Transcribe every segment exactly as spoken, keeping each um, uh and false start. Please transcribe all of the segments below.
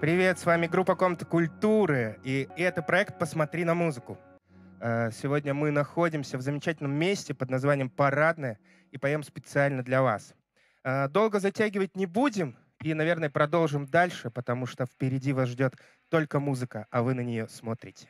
Привет, с вами группа Комната культуры, и это проект «Посмотри на музыку». Э, Сегодня мы находимся в замечательном месте под названием «Парадное» и поем специально для вас. Э, Долго затягивать не будем и, наверное, продолжим дальше, потому что впереди вас ждет только музыка, а вы на нее смотрите.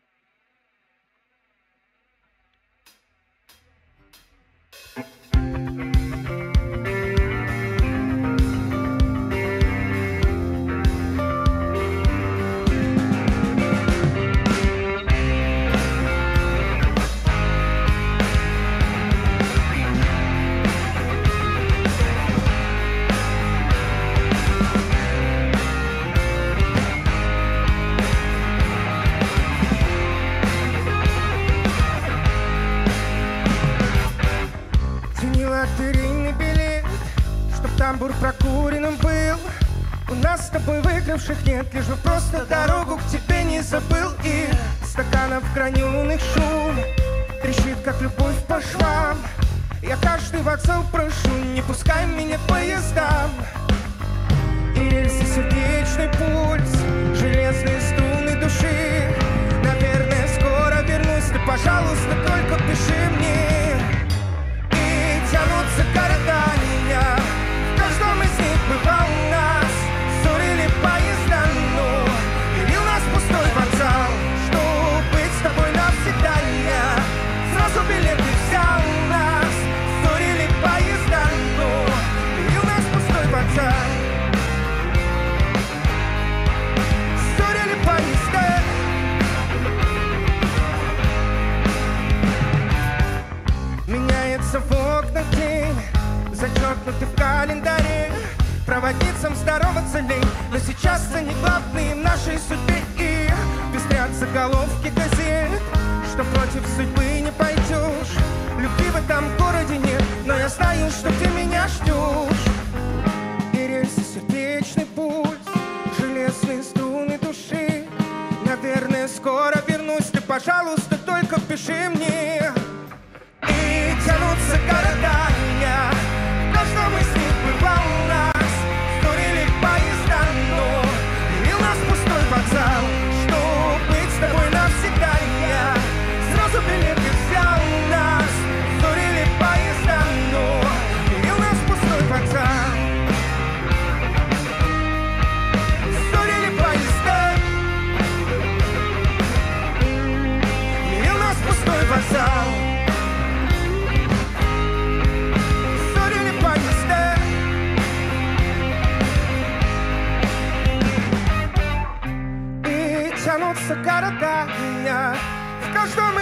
Лотерейный билет, чтоб тамбур прокуренным был. У нас с тобой выигравших нет, лишь бы просто дорогу к тебе не забыл. И стаканов граненых шум трещит, как любовь по швам. Я каждый вокзал прошу, не пускай меня к поездам. И рельсы, сердечный пульс, железные струны души. Наверное, скоро вернусь, ты, пожалуйста, только пиши мне. Тянутся города меня, в каждом из них бывал у нас. Ссорили поезда, но или у нас пустой вокзал. Чтоб быть с тобой навсегда, я сразу билеты взял у нас. Ссорили поезда, но или у нас пустой вокзал. Ссорили поезда. Меняется в окнах день, зачеркнутый в календаре. Проводницам здороваться лень, но сейчас они главные в нашей судьбе. И пестрят заголовки газет, что против судьбы не пойдешь. Любви в этом городе нет, но я знаю, что ты меня ждешь. И рельсы, сердечный пульс, железные струны души. Наверное, скоро вернусь, ты, пожалуйста, только пиши мне. И тянутся города меня, в каждом из них бывал у нас. Ссорили поезда, но или у нас пустой вокзал. Чтоб быть с тобой навсегда, я сразу билеты взял у нас. Ссорили поезда, но или у нас пустой вокзал. Ссорили поезда, или у нас пустой вокзал. Тянутся города меня, в каждом